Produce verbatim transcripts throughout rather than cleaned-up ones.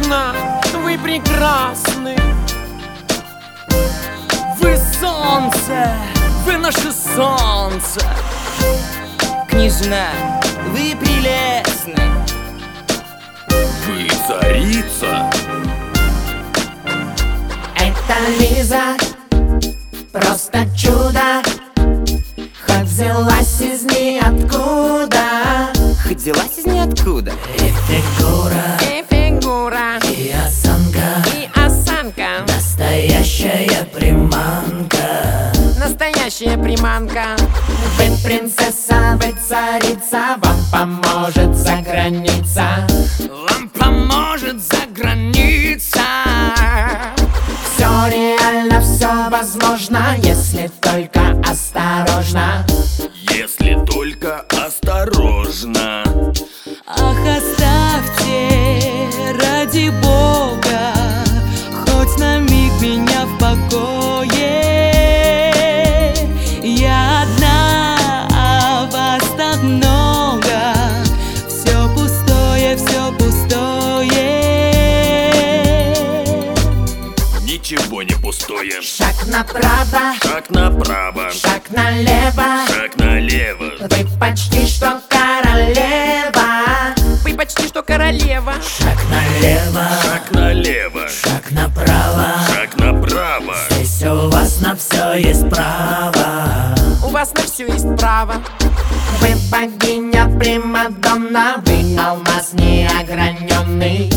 Княжна, вы прекрасны. Вы солнце, вы наше солнце. Княжна, вы прелестны. Вы царица. Это Лиза, просто чудо, хоть взялась из ниоткуда. Хоть взялась из ниоткуда. И фигура, И фигура, и осанка, и осанка, настоящая приманка. настоящая приманка. Вы принцесса, вы царица, вам поможет за граница. Вам поможет за граница. Все реально, все возможно, если только осторожно. Если только осторожно. Ах, оставьте ради Бога хоть на миг меня в покое. Я одна, а вас так много. Все пустое, все пустое. Ничего не пустое. Шаг направо, Шаг направо. шаг налево. Шаг налево. Вы почти что королева. Вы почти что королева. Шаг налево, Шаг налево. шаг направо. Шаг направо. Здесь у вас на все есть право. У вас на все есть право. Вы богиня, примадонна, вы алмаз неограненный.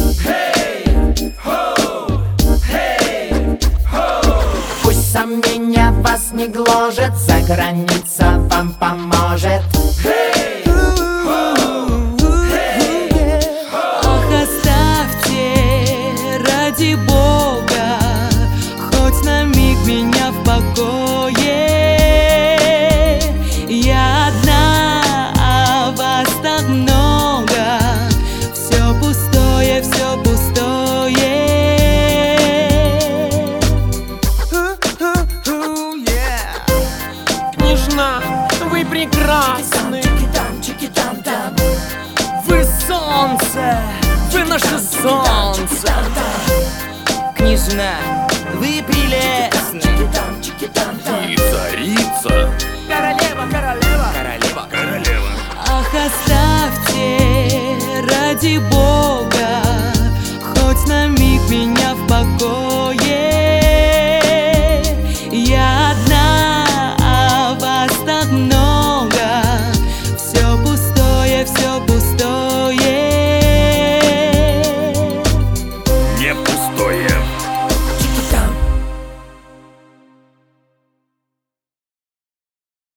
Пусть сомнения вас не гложет, за граница вам поможет. Ах, оставьте ради Бога хоть на миг меня в покое. Я одна, а вас так много. Все пустое, все пустое. Княжна, вы прекрасны. Вы солнце, вы наше солнце. Княжна, вы прелестны. Вы царица. Королева, королева. Королева. Королева. Ах, оставьте ради Бога хоть на миг меня в покое. Я одна, а вас так много. Все пустое, все пустое. Не пустое.